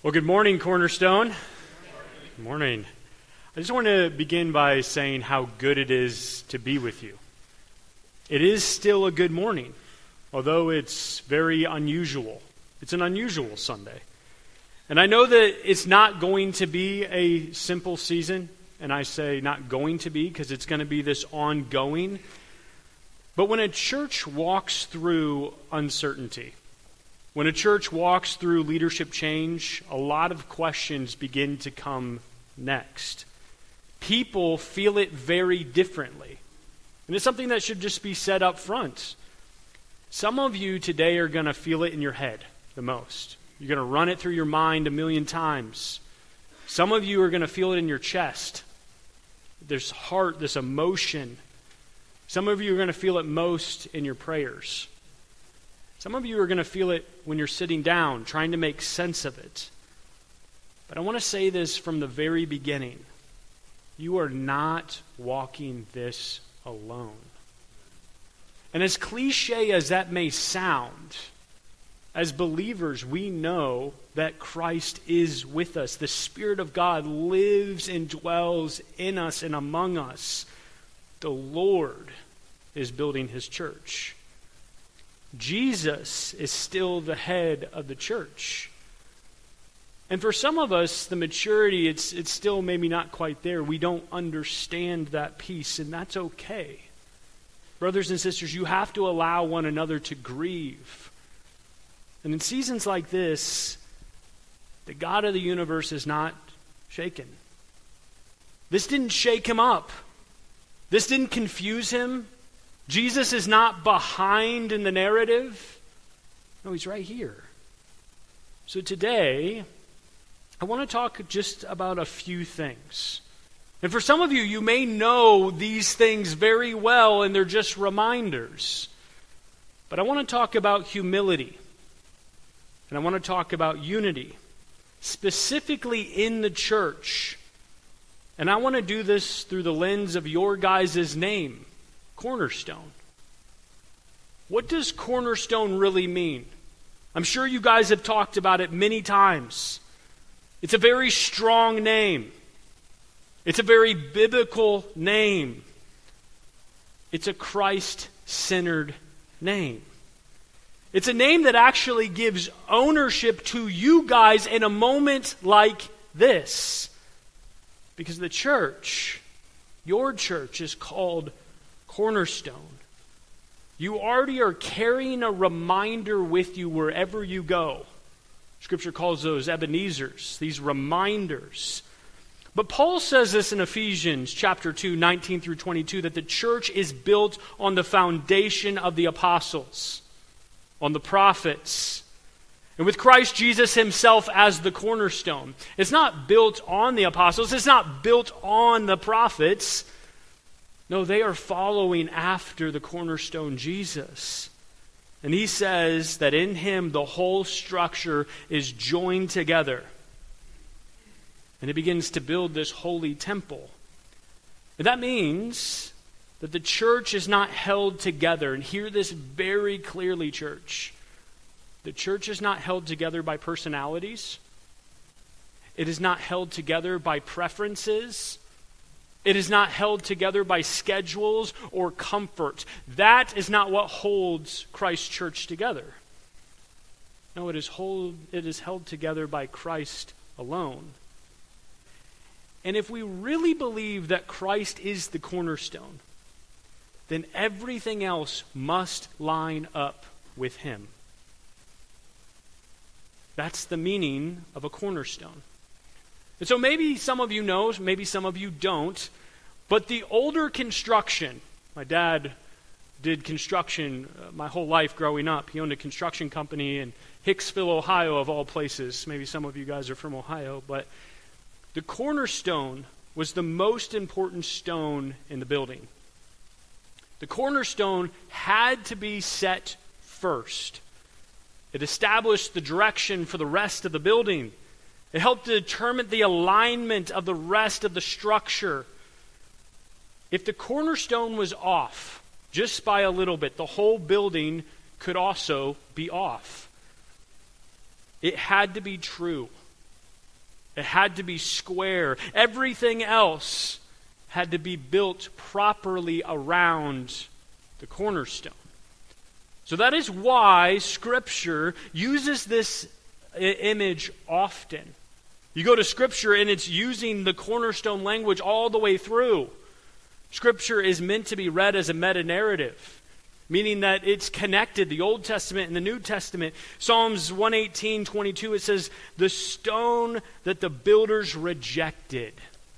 Well, good morning, Cornerstone. Good morning. I just want to begin by saying how good it is to be with you. It is still a good morning, although it's very unusual. It's an unusual Sunday. And I know that it's not going to be a simple season, and I say not going to be because it's going to be this ongoing. But when a church walks through uncertainty, when a church walks through leadership change, a lot of questions begin to come next. People feel it very differently. And it's something that should just be said up front. Some of you today are going to feel it in your head the most. You're going to run it through your mind a million times. Some of you are going to feel it in your chest. This heart, this emotion. Some of you are going to feel it most in your prayers. Some of you are going to feel it when you're sitting down, trying to make sense of it. But I want to say this from the very beginning. You are not walking this alone. And as cliche as that may sound, as believers, we know that Christ is with us. The Spirit of God lives and dwells in us and among us. The Lord is building His church. Jesus is still the head of the church. And for some of us, the maturity, it's still maybe not quite there. We don't understand that piece, and that's okay. Brothers and sisters, you have to allow one another to grieve. And in seasons like this, the God of the universe is not shaken. This didn't shake Him up. This didn't confuse Him. Jesus is not behind in the narrative. No, He's right here. So today, I want to talk just about a few things. And for some of you, you may know these things very well and they're just reminders. But I want to talk about humility. And I want to talk about unity, specifically in the church. And I want to do this through the lens of your guys' name, Cornerstone. What does Cornerstone really mean? I'm sure you guys have talked about it many times. It's a very strong name. It's a very biblical name. It's a Christ-centered name. It's a name that actually gives ownership to you guys in a moment like this. Because the church, your church, is called Cornerstone. You already are carrying a reminder with you wherever you go. Scripture calls those Ebenezers, these reminders. But Paul says this in Ephesians chapter 2, 19 through 22, that the church is built on the foundation of the apostles, on the prophets, and with Christ Jesus Himself as the cornerstone. It's not built on the apostles. It's not built on the prophets. No, they are following after the cornerstone, Jesus. And he says that in Him the whole structure is joined together. And it begins to build this holy temple. And that means that the church is not held together. And hear this very clearly, church. The church is not held together by personalities. It is not held together by preferences. It is not held together by schedules or comfort. That is not what holds Christ's church together. No, it is held together by Christ alone. And if we really believe that Christ is the cornerstone, then everything else must line up with Him. That's the meaning of a cornerstone. And so maybe some of you know, maybe some of you don't, but the older construction, my dad did construction my whole life growing up. He owned a construction company in Hicksville, Ohio, of all places. Maybe some of you guys are from Ohio, but the cornerstone was the most important stone in the building. The cornerstone had to be set first. It established the direction for the rest of the building. It helped to determine the alignment of the rest of the structure. If the cornerstone was off, just by a little bit, the whole building could also be off. It had to be true. It had to be square. Everything else had to be built properly around the cornerstone. So that is why Scripture uses this image often. You go to Scripture and it's using the cornerstone language all the way through. Scripture is meant to be read as a meta-narrative, meaning that it's connected, the Old Testament and the New Testament. Psalms 118:22, it says, "The stone that the builders rejected."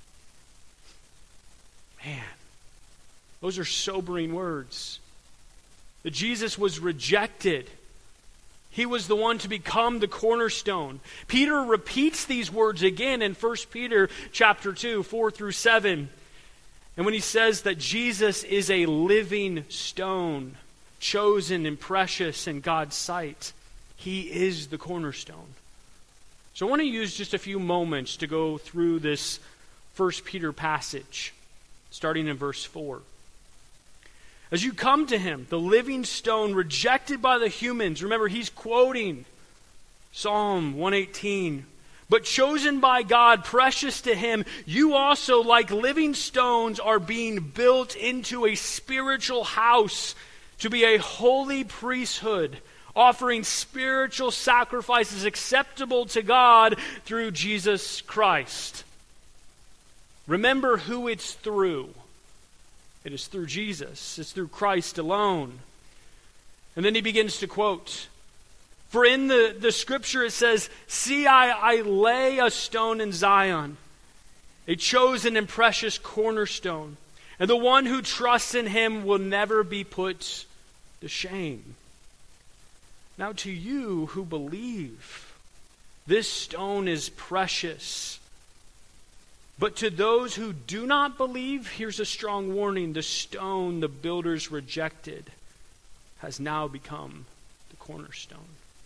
Man, those are sobering words. That Jesus was rejected. He was the one to become the cornerstone. Peter repeats these words again in 1 Peter chapter 2, 4 through 7. And when he says that Jesus is a living stone, chosen and precious in God's sight, he is the cornerstone. So I want to use just a few moments to go through this 1 Peter passage, starting in verse 4. As you come to him, the living stone rejected by the humans, remember he's quoting Psalm 118, but chosen by God, precious to him, you also, like living stones, are being built into a spiritual house to be a holy priesthood, offering spiritual sacrifices acceptable to God through Jesus Christ. Remember who it's through. It is through Jesus. It's through Christ alone. And then he begins to quote, "For in the Scripture it says, 'See, I lay a stone in Zion, a chosen and precious cornerstone, and the one who trusts in him will never be put to shame.' Now to you who believe, this stone is precious. But to those who do not believe, here's a strong warning, the stone the builders rejected has now become the cornerstone."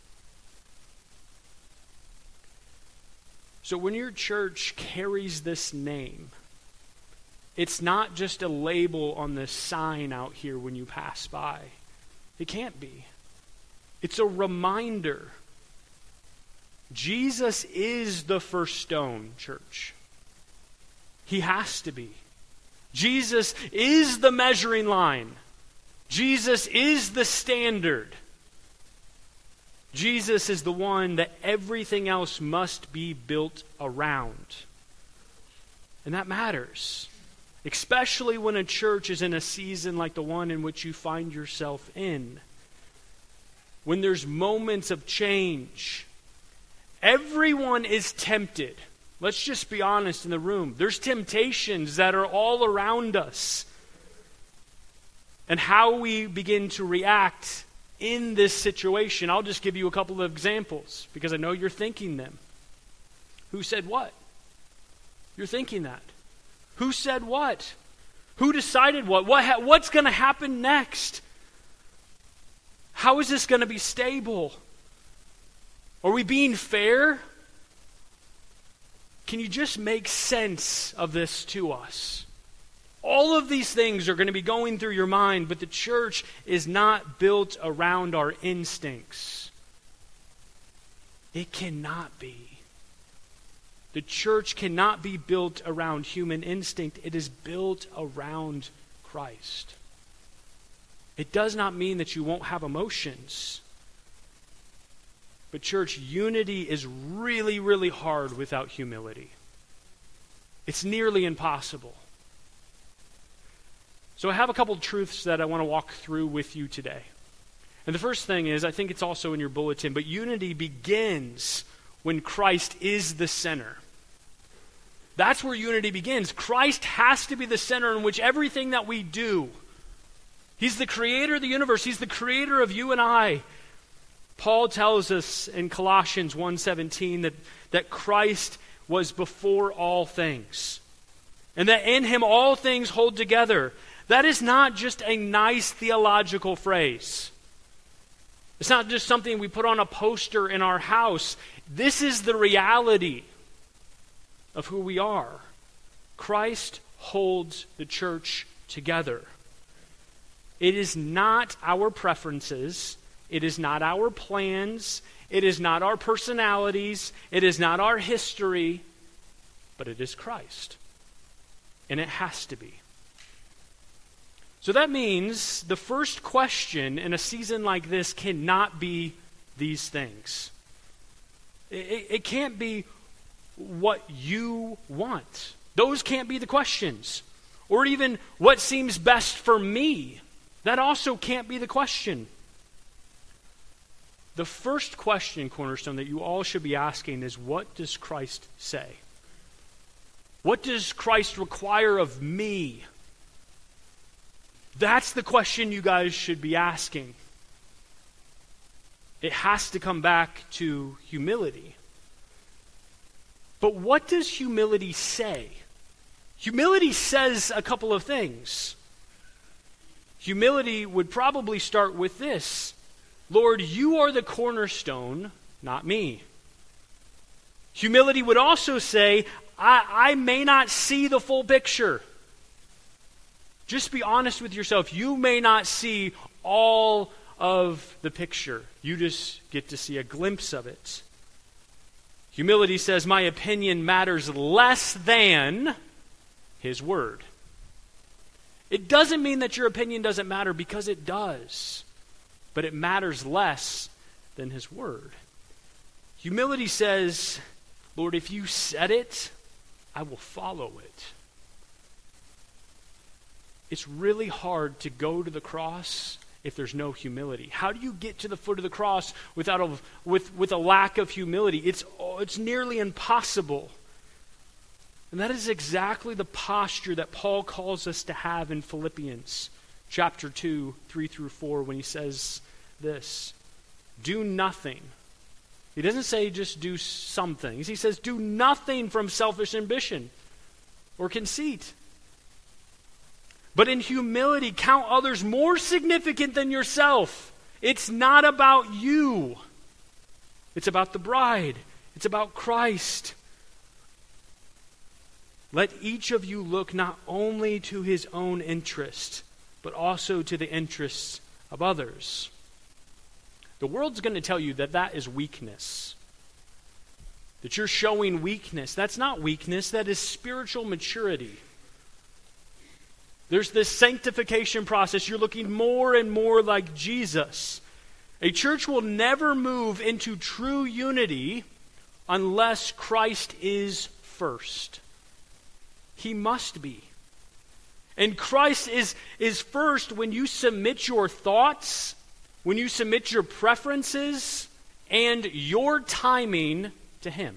So when your church carries this name, it's not just a label on the sign out here when you pass by. It can't be. It's a reminder. Jesus is the first stone, church. He has to be. Jesus is the measuring line. Jesus is the standard. Jesus is the one that everything else must be built around. And that matters. Especially when a church is in a season like the one in which you find yourself in. When there's moments of change. Everyone is tempted. Let's just be honest in the room. There's temptations that are all around us. And how we begin to react in this situation. I'll just give you a couple of examples because I know you're thinking them. Who said what? You're thinking that. Who said what? Who decided what? What's going to happen next? How is this going to be stable? Are we being fair? Can you just make sense of this to us? All of these things are going to be going through your mind, but the church is not built around our instincts. It cannot be. The church cannot be built around human instinct. It is built around Christ. It does not mean that you won't have emotions. But church, unity is really, really hard without humility. It's nearly impossible. So I have a couple of truths that I want to walk through with you today. And the first thing is, I think it's also in your bulletin, but unity begins when Christ is the center. That's where unity begins. Christ has to be the center in which everything that we do. He's the creator of the universe. He's the creator of you and I. Paul tells us in Colossians 1:17 that Christ was before all things. And that in him all things hold together. That is not just a nice theological phrase. It's not just something we put on a poster in our house. This is the reality of who we are. Christ holds the church together. It is not our preferences. It is not our plans. It is not our personalities. It is not our history. but it is Christ. And it has to be. So that means the first question in a season like this cannot be these things. It can't be what you want. Those can't be the questions. Or even what seems best for me. That also can't be the question. The first question, Cornerstone, that you all should be asking is, what does Christ say? What does Christ require of me? That's the question you guys should be asking. It has to come back to humility. But what does humility say? Humility says a couple of things. Humility would probably start with this: Lord, you are the cornerstone, not me. Humility would also say, I may not see the full picture. Just be honest with yourself. You may not see all of the picture. You just get to see a glimpse of it. Humility says, my opinion matters less than His word. It doesn't mean that your opinion doesn't matter, because it does. But it matters less than His word. Humility says, Lord, if you said it, I will follow it. It's really hard to go to the cross if there's no humility. How do you get to the foot of the cross with a lack of humility? It's nearly impossible. And that is exactly the posture that Paul calls us to have in Philippians chapter 2, 3 through 4, when he says this: do nothing. He doesn't say just do some things. He says do nothing from selfish ambition or conceit. But in humility, count others more significant than yourself. It's not about you. It's about the bride. It's about Christ. Let each of you look not only to his own interest, but also to the interests of others. The world's going to tell you that that is weakness. That you're showing weakness. That's not weakness. That is spiritual maturity. There's this sanctification process. You're looking more and more like Jesus. A church will never move into true unity unless Christ is first. He must be. And Christ is first when you submit your thoughts, when you submit your preferences, and your timing to Him.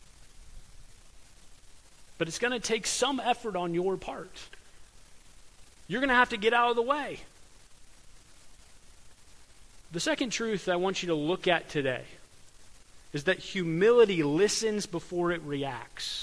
But it's going to take some effort on your part. You're going to have to get out of the way. The second truth I want you to look at today is that humility listens before it reacts.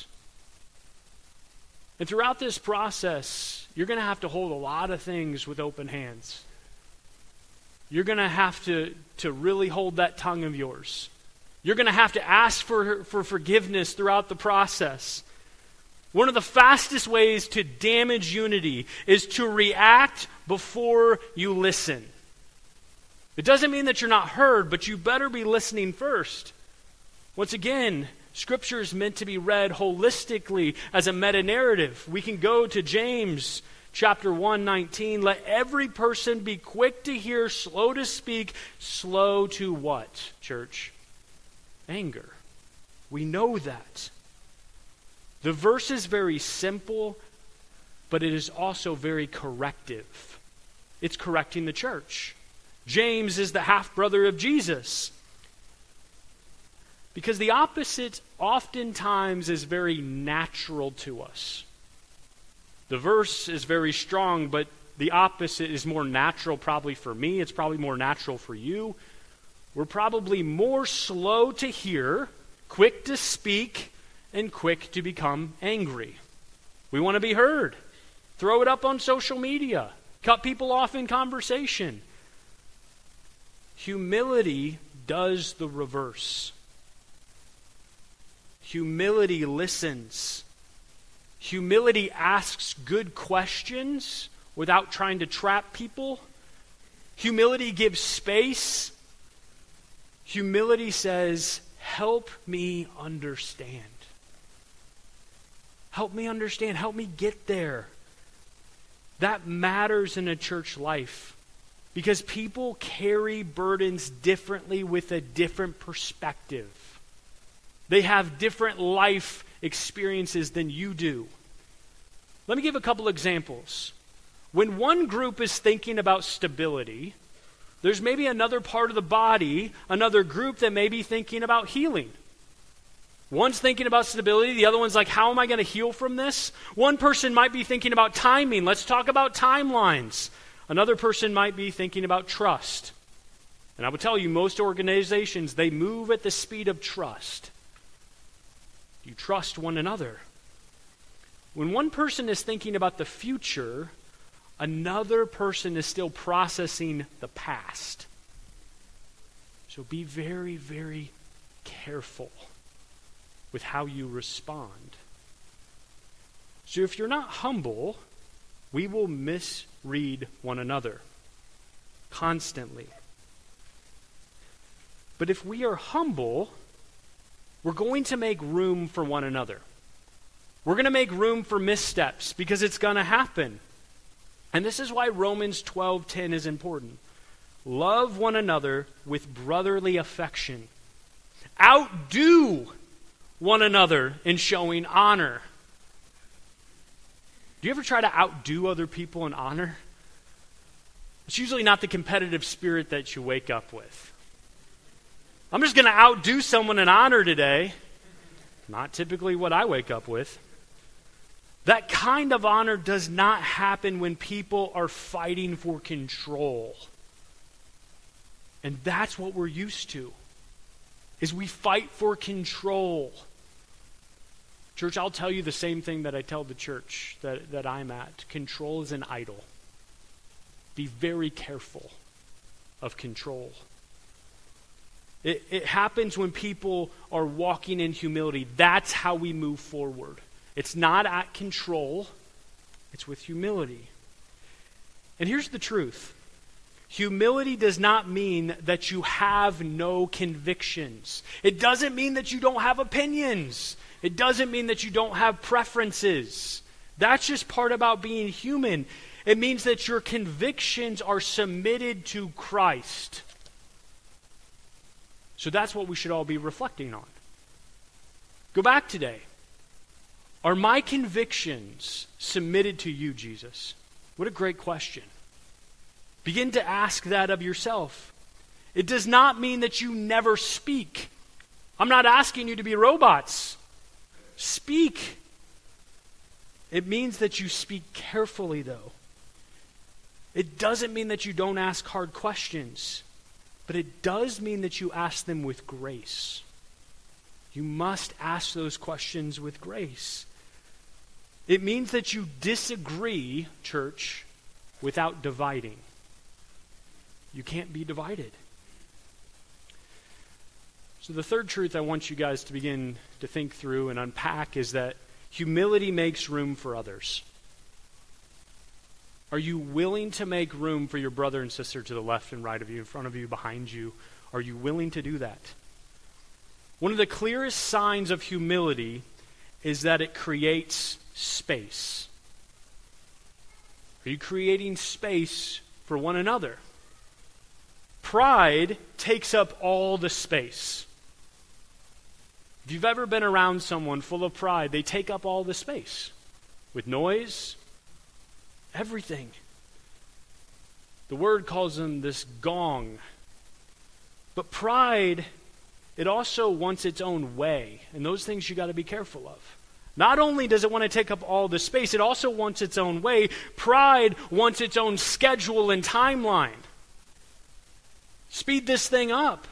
And throughout this process, you're going to have to hold a lot of things with open hands. You're going to have to really hold that tongue of yours. You're going to have to ask for forgiveness throughout the process. One of the fastest ways to damage unity is to react before you listen. It doesn't mean that you're not heard, but you better be listening first. Once again, Scripture is meant to be read holistically as a meta-narrative. We can go to James chapter 1:19. Let every person be quick to hear, slow to speak, slow to what, church? Anger. We know that. The verse is very simple, but it is also very corrective. It's correcting the church. James is the half-brother of Jesus. Because the opposite oftentimes is very natural to us. The verse is very strong, but the opposite is more natural probably for me. It's probably more natural for you. We're probably more slow to hear, quick to speak, and quick to become angry. We want to be heard. Throw it up on social media. Cut people off in conversation. Humility does the reverse. Humility listens. Humility asks good questions without trying to trap people. Humility gives space. Humility says, help me understand. Help me understand. Help me get there. That matters in a church life because people carry burdens differently with a different perspective. They have different life experiences than you do. Let me give a couple examples. When one group is thinking about stability, there's maybe another part of the body, another group that may be thinking about healing. One's thinking about stability, the other one's like, how am I going to heal from this? One person might be thinking about timing. Let's talk about timelines. Another person might be thinking about trust. And I would tell you, most organizations, they move at the speed of trust. You trust one another. When one person is thinking about the future, another person is still processing the past. So be very, very careful with how you respond. So if you're not humble, we will misread one another constantly. But if we are humble, we're going to make room for one another. We're going to make room for missteps because it's going to happen. And this is why Romans 12:10 is important. Love one another with brotherly affection. Outdo one another in showing honor. Do you ever try to outdo other people in honor? It's usually not the competitive spirit that you wake up with. I'm just going to outdo someone in honor today. Not typically what I wake up with. That kind of honor does not happen when people are fighting for control. And that's what we're used to, is we fight for control. Church, I'll tell you the same thing that I tell the church that I'm at. Control is an idol. Be very careful of control. It happens when people are walking in humility. That's how we move forward. It's not at control. It's with humility. And here's the truth. Humility does not mean that you have no convictions. It doesn't mean that you don't have opinions. It doesn't mean that you don't have preferences. That's just part about being human. It means that your convictions are submitted to Christ. So that's what we should all be reflecting on. Go back today. Are my convictions submitted to you, Jesus? What a great question. Begin to ask that of yourself. It does not mean that you never speak. I'm not asking you to be robots. Speak. It means that you speak carefully, though. It doesn't mean that you don't ask hard questions, but it does mean that you ask them with grace. You must ask those questions with grace. It means that you disagree, church, without dividing. You can't be divided. So the third truth I want you guys to begin to think through and unpack is that humility makes room for others. Are you willing to make room for your brother and sister to the left and right of you, in front of you, behind you? Are you willing to do that? One of the clearest signs of humility is that it creates space. Are you creating space for one another? Pride takes up all the space. If you've ever been around someone full of pride, they take up all the space. With noise, everything. The word calls them this gong. But pride, it also wants its own way. And those things you got to be careful of. Not only does it want to take up all the space, it also wants its own way. Pride wants its own schedule and timeline. Speed this thing up.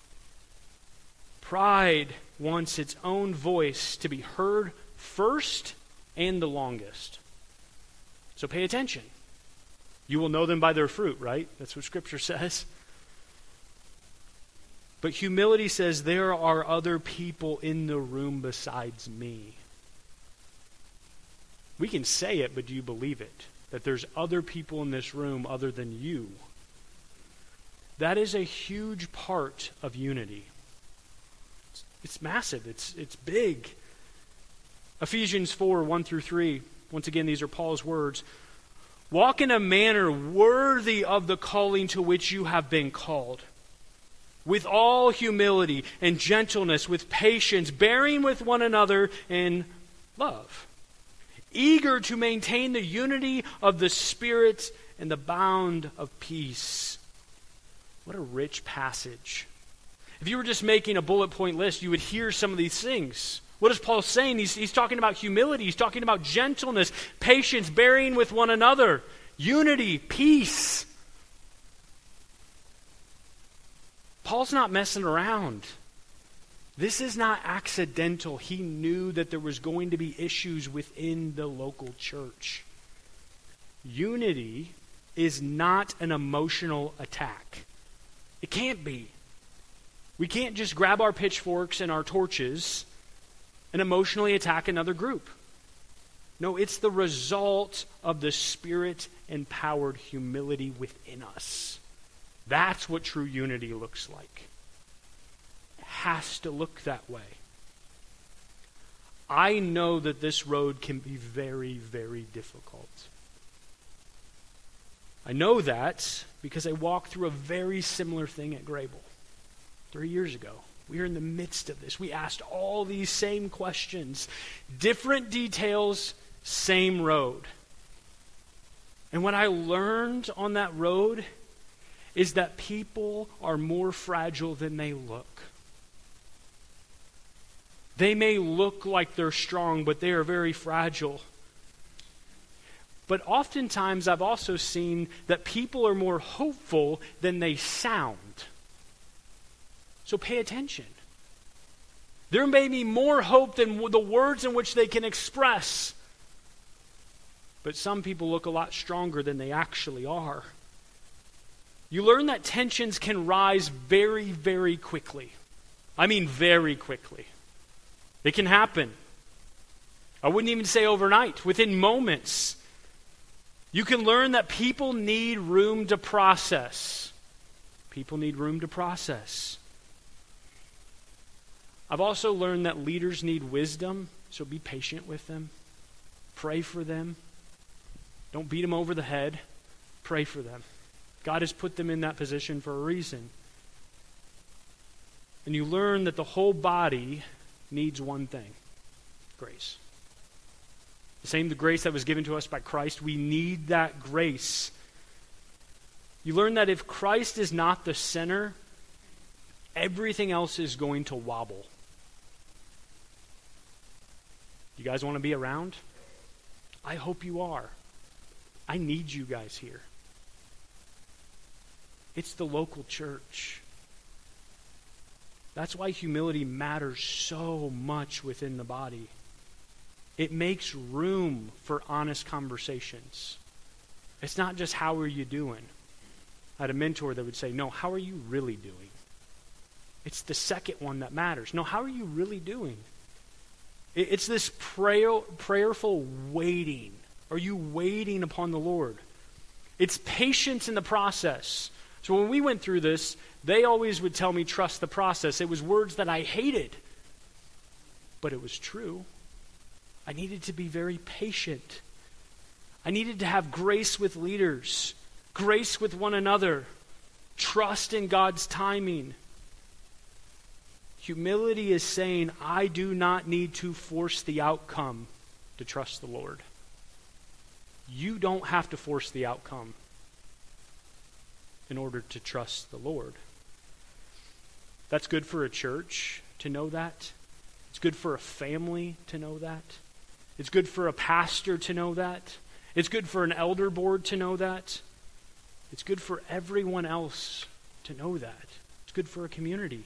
Pride wants its own voice to be heard first and the longest. So pay attention. You will know them by their fruit, right? That's what Scripture says. But humility says there are other people in the room besides me. We can say it, but do you believe it? That there's other people in this room other than you. That is a huge part of unity. It's massive. It's big. Ephesians 4, 1 through 3. Once again, these are Paul's words. Walk in a manner worthy of the calling to which you have been called, with all humility and gentleness, with patience, bearing with one another in love, eager to maintain the unity of the Spirit and the bond of peace. What a rich passage. If you were just making a bullet point list, you would hear some of these things. What is Paul saying? He's talking about humility. He's talking about gentleness, patience, bearing with one another, unity, peace. Paul's not messing around. This is not accidental. He knew that there was going to be issues within the local church. Unity is not an emotional attack. It can't be. We can't just grab our pitchforks and our torches and emotionally attack another group. No, it's the result of the Spirit-empowered humility within us. That's what true unity looks like. It has to look that way. I know that this road can be very, very difficult. I know that because I walked through a very similar thing at Grable 3 years ago. We were in the midst of this. We asked all these same questions. Different details, same road. And what I learned on that road is that people are more fragile than they look. They may look like they're strong, but they are very fragile. But oftentimes I've also seen that people are more hopeful than they sound. So pay attention. There may be more hope than the words in which they can express. But some people look a lot stronger than they actually are. You learn that tensions can rise very, very quickly. I mean very quickly. It can happen. I wouldn't even say overnight. Within moments. You can learn that people need room to process. People need room to process. I've also learned that leaders need wisdom, so be patient with them. Pray for them. Don't beat them over the head. Pray for them. God has put them in that position for a reason. And you learn that the whole body needs one thing: grace. The same the grace that was given to us by Christ, we need that grace. You learn that if Christ is not the center, everything else is going to wobble. You guys want to be around? I hope you are. I need you guys here. It's the local church. That's why humility matters so much within the body. It makes room for honest conversations. It's not just, how are you doing? I had a mentor that would say, no, how are you really doing? It's the second one that matters. No, how are you really doing? It's this prayerful waiting. Are you waiting upon the Lord? It's patience in the process. So when we went through this, they always would tell me, trust the process. It was words that I hated, but it was true. I needed to be very patient. I needed to have grace with leaders, grace with one another, trust in God's timing. Humility is saying, I do not need to force the outcome to trust the Lord. You don't have to force the outcome in order to trust the Lord. That's good for a church to know that. It's good for a family to know that. It's good for a pastor to know that. It's good for an elder board to know that. It's good for everyone else to know that. It's good for a community.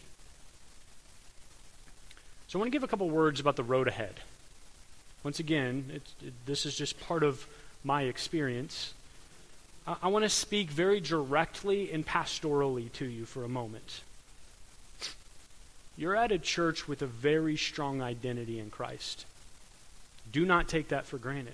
So I want to give a couple words about the road ahead. Once again, this is just part of my experience. I want to speak very directly and pastorally to you for a moment. You're at a church with a very strong identity in Christ. Do not take that for granted.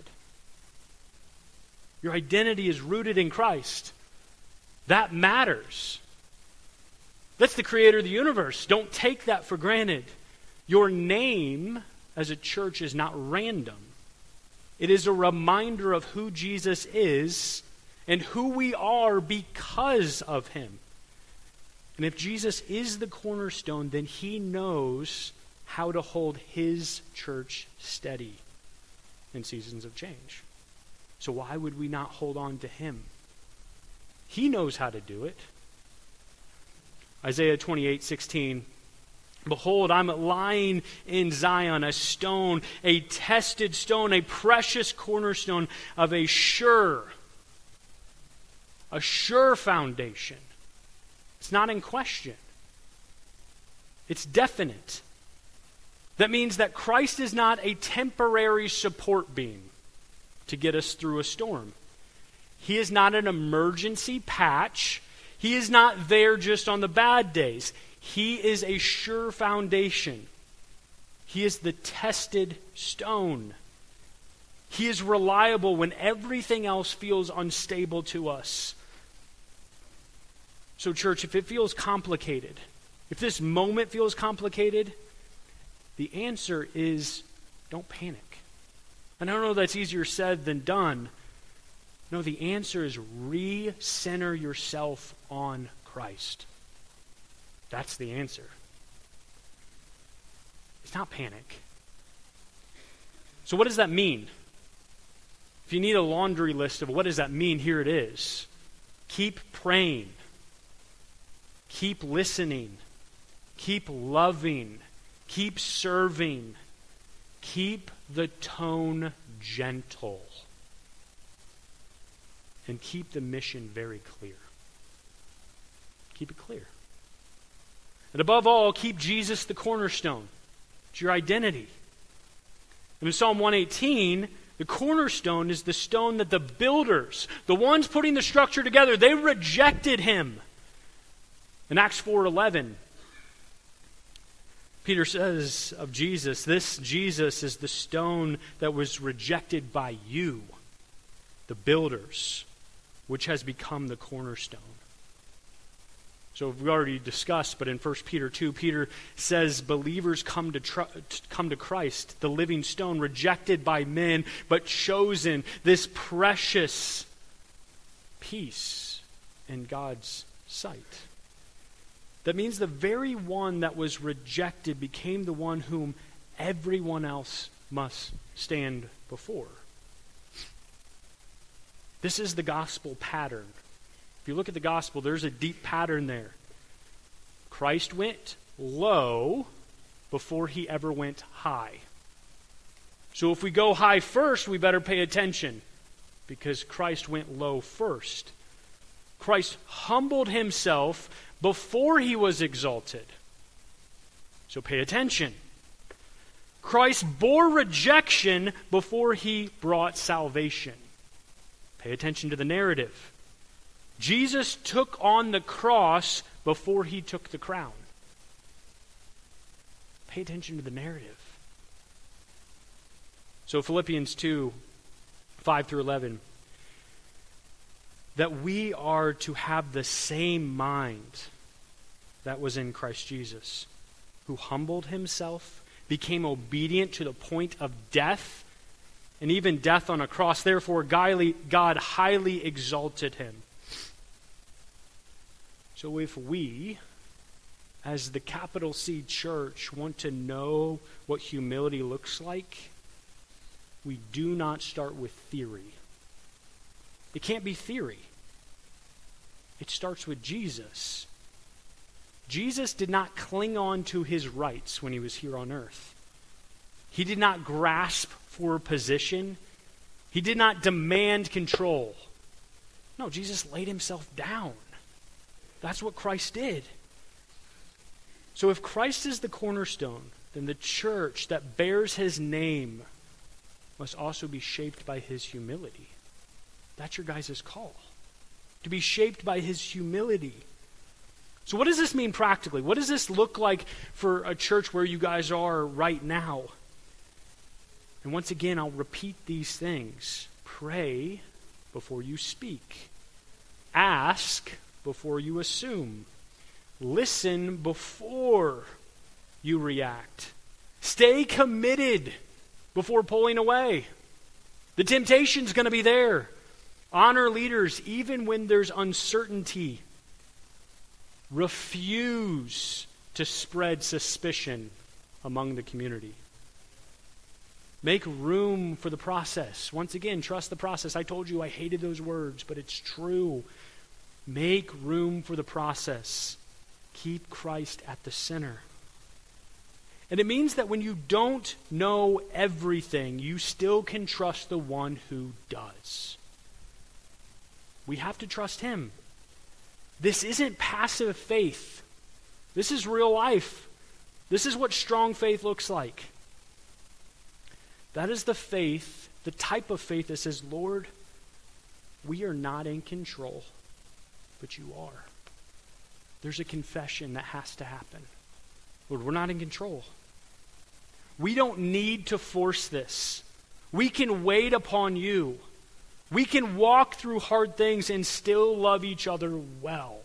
Your identity is rooted in Christ. That matters. That's the creator of the universe. Don't take that for granted. Your name as a church is not random. It is a reminder of who Jesus is and who we are because of him. And if Jesus is the cornerstone, then he knows how to hold his church steady in seasons of change. So why would we not hold on to him? He knows how to do it. Isaiah 28:16. Behold, I'm lying in Zion, a stone, a tested stone, a precious cornerstone of a sure foundation. It's not in question. It's definite. That means that Christ is not a temporary support beam to get us through a storm. He is not an emergency patch. He is not there just on the bad days. He is a sure foundation. He is the tested stone. He is reliable when everything else feels unstable to us. So, church, if it feels complicated, if this moment feels complicated, the answer is don't panic. And I don't know that's easier said than done. No, the answer is re-center yourself on Christ. That's the answer. It's not panic. So what does that mean? If you need a laundry list of what does that mean, here it is. Keep praying. Keep listening. Keep loving. Keep serving. Keep the tone gentle. And keep the mission very clear. Keep it clear. And above all, keep Jesus the cornerstone. It's your identity. And in Psalm 118, the cornerstone is the stone that the builders, the ones putting the structure together, they rejected him. In Acts 4:11, Peter says of Jesus, this Jesus is the stone that was rejected by you, the builders, which has become the cornerstone. So we've already discussed, but in 1 Peter 2, Peter says believers come to Christ, the living stone, rejected by men, but chosen, this precious piece in God's sight. That means the very one that was rejected became the one whom everyone else must stand before. This is the gospel pattern. If you look at the gospel, there's a deep pattern there. Christ went low before he ever went high. So if we go high first, we better pay attention because Christ went low first. Christ humbled himself before he was exalted. So pay attention. Christ bore rejection before he brought salvation. Pay attention to the narrative. Jesus took on the cross before he took the crown. Pay attention to the narrative. So Philippians 2, 5 through 11. That we are to have the same mind that was in Christ Jesus, who humbled himself, became obedient to the point of death, and even death on a cross. Therefore, God highly exalted him. So if we, as the capital C church, want to know what humility looks like, we do not start with theory. It can't be theory. It starts with Jesus. Jesus did not cling on to his rights when he was here on earth. He did not grasp for a position. He did not demand control. No, Jesus laid himself down. That's what Christ did. So if Christ is the cornerstone, then the church that bears his name must also be shaped by his humility. That's your guys' call. To be shaped by his humility. So what does this mean practically? What does this look like for a church where you guys are right now? And once again, I'll repeat these things. Pray before you speak. Ask before you assume. Listen before you react. Stay committed before pulling away. The temptation's going to be there. Honor leaders even when there's uncertainty. Refuse to spread suspicion among the community. Make room for the process. Once again, trust the process. I told you I hated those words, but it's true. Make room for the process. Keep Christ at the center. And it means that when you don't know everything, you still can trust the one who does. We have to trust him. This isn't passive faith. This is real life. This is what strong faith looks like. That is the faith, the type of faith that says, Lord, we are not in control, but you are. There's a confession that has to happen. Lord, we're not in control. We don't need to force this. We can wait upon you. We can walk through hard things and still love each other well.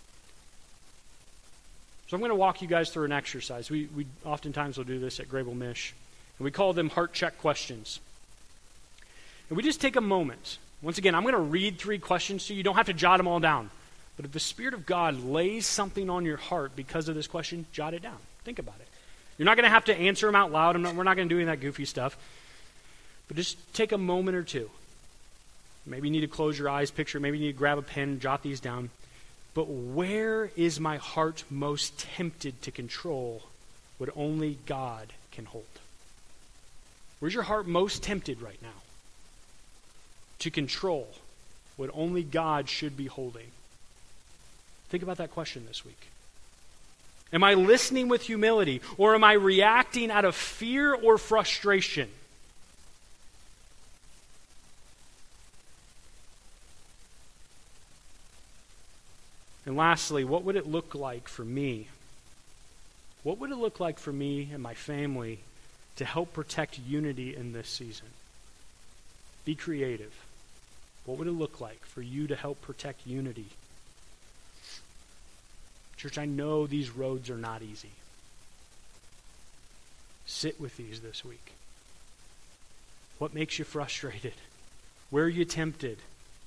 So I'm going to walk you guys through an exercise. We oftentimes will do this at Grable Mish. And we call them heart check questions. And we just take a moment. Once again, I'm going to read 3 questions to you. You don't have to jot them all down. But if the Spirit of God lays something on your heart because of this question, jot it down. Think about it. You're not going to have to answer them out loud. We're not going to do any of that goofy stuff. But just take a moment or two. Maybe you need to close your eyes, picture. Maybe you need to grab a pen, jot these down. But where is my heart most tempted to control what only God can hold? Where's your heart most tempted right now to control what only God should be holding? Think about that question this week. Am I listening with humility, or am I reacting out of fear or frustration? And lastly, what would it look like for me? What would it look like for me and my family to help protect unity in this season? Be creative. What would it look like for you to help protect unity? Church, I know these roads are not easy. Sit with these this week. What makes you frustrated? Where are you tempted?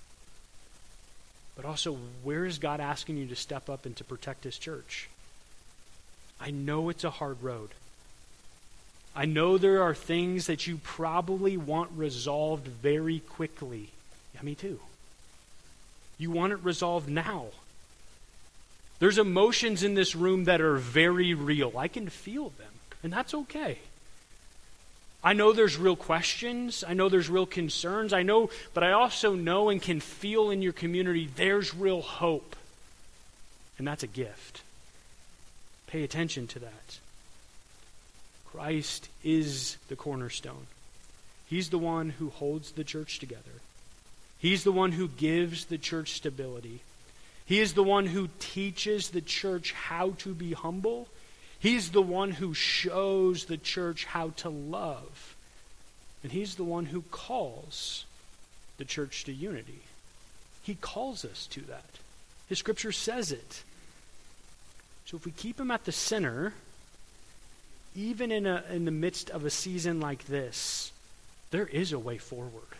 But also, where is God asking you to step up and to protect his church? I know it's a hard road. I know there are things that you probably want resolved very quickly. Yeah, me too. You want it resolved now. There's emotions in this room that are very real. I can feel them, and that's okay. I know there's real questions. I know there's real concerns. But I also know and can feel in your community there's real hope. And that's a gift. Pay attention to that. Christ is the cornerstone. He's the one who holds the church together. He's the one who gives the church stability. He is the one who teaches the church how to be humble. He's the one who shows the church how to love. And he's the one who calls the church to unity. He calls us to that. His scripture says it. So if we keep him at the center, even in the midst of a season like this, there is a way forward.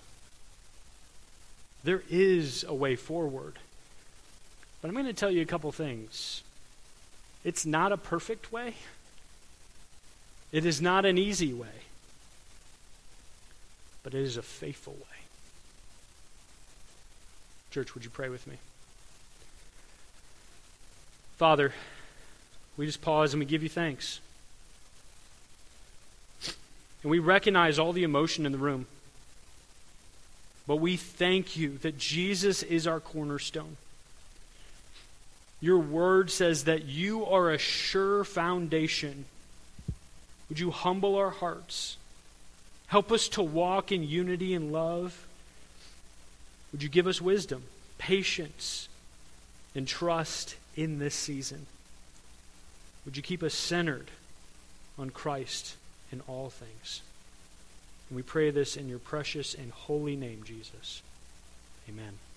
There is a way forward. But I'm going to tell you a couple things. It's not a perfect way. It is not an easy way. But it is a faithful way. Church, would you pray with me? Father, we just pause and we give you thanks. And we recognize all the emotion in the room. But we thank you that Jesus is our cornerstone. Your word says that you are a sure foundation. Would you humble our hearts? Help us to walk in unity and love. Would you give us wisdom, patience, and trust in this season? Would you keep us centered on Christ in all things? And we pray this in your precious and holy name, Jesus. Amen.